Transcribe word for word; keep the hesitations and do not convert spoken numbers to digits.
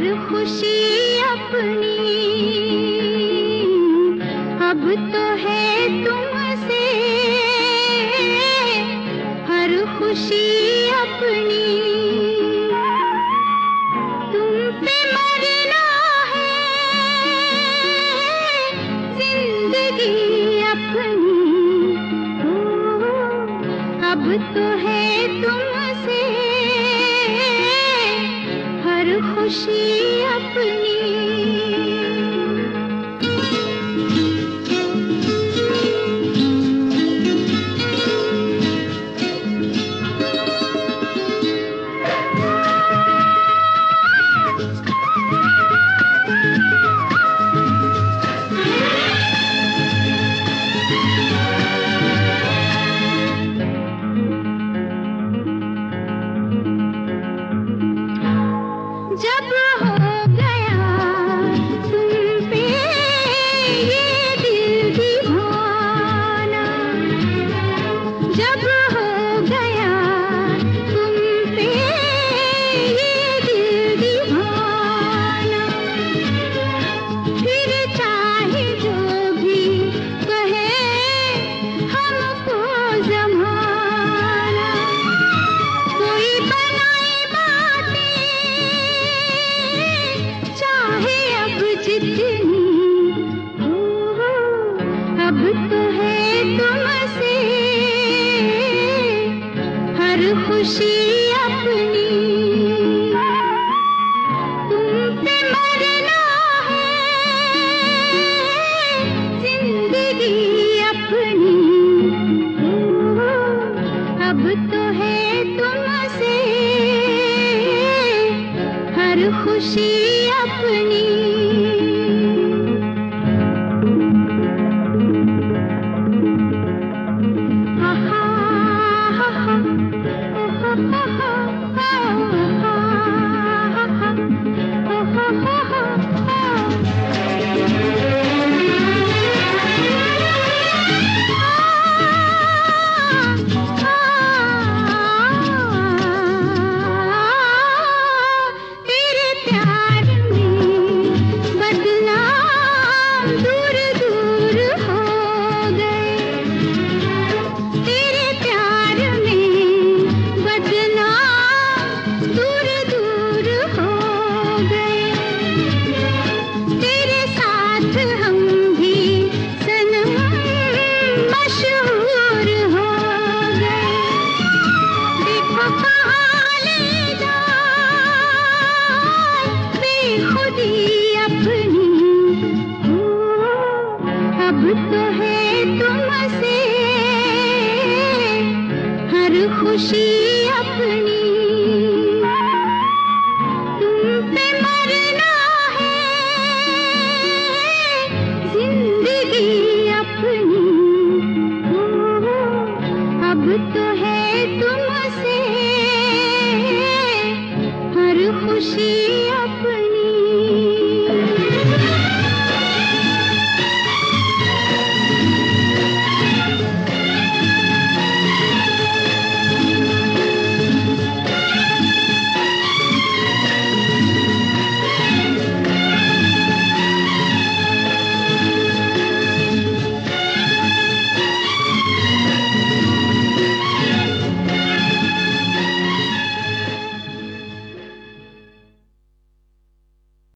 खुशी अपनी अब तो है तुमसे, हर खुशी अपनी तुम पे मरना है, जिंदगी अपनी ओ, अब तो है तुमसे हर खुशी अपनी। जब हो गया तुम पे ये दिल दीवाना, जब हो गया तुम पे ये दिल दीवाना, फिर चाहे जो भी कहे हमको ज़माना, कोई बनाए बातें चाहे अब जितनी हो, अब तो है तुमसे हर खुशी अपनी। तुम पे मरना है, जिंदगी अपनी हो, अब तो है तुमसे हर खुशी अपनी। आहा, आहा, ओहो, ओहो, आहा, आहा, ओहो, ओहो, तेरे प्यार में बदनाम दूर दूर हो गए, तेरे प्यार में बदनाम दूर दूर हो गए, तेरे साथ हम भी सनम मशहूर हो गए। देखो कहाँ ले जाए बेखुदी अपनी हो, अब तो है तुमसे हर खुशी